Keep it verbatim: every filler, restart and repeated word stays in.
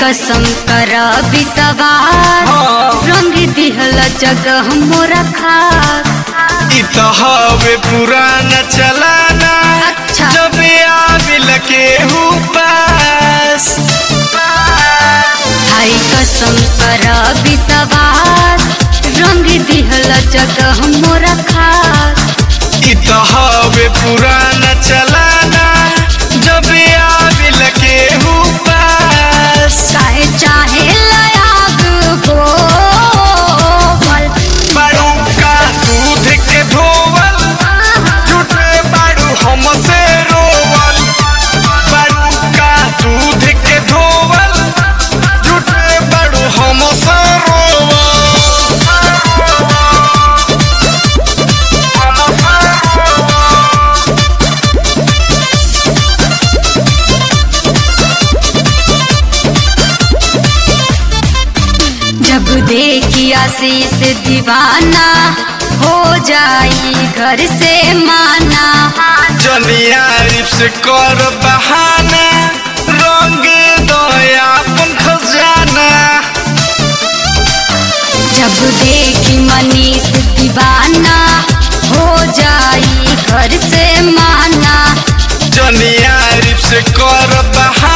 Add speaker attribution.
Speaker 1: कसम करा विश्वास रंग दिहल जगह मोरा खास।
Speaker 2: इ त हवे पुराना चलाना
Speaker 1: अच्छा।
Speaker 2: जब आविल केहू पास।
Speaker 1: भाई कसम करा विश्वास रंग दिहल जगह मोरा खास।
Speaker 2: इ त हवे पुराना चलाना जब आविल केहू पास।
Speaker 1: चाहे चाहे लयाग बोल
Speaker 2: बाड़ू का दूध के धोवल झूठे बाड़ू हमसे रोवल। बाड़ू का दूध के धोवल झूठे बाड़ू हमसे रोवल।
Speaker 1: जब देखी आशीष दीवाना हो जाई घर से माना।
Speaker 2: जनियारिफ से कर बहाना रंग दया अपन खजाना।
Speaker 1: जब देखी मनीष दीवाना हो जाई घर से माना।
Speaker 2: जनियारिफ से कर बहाना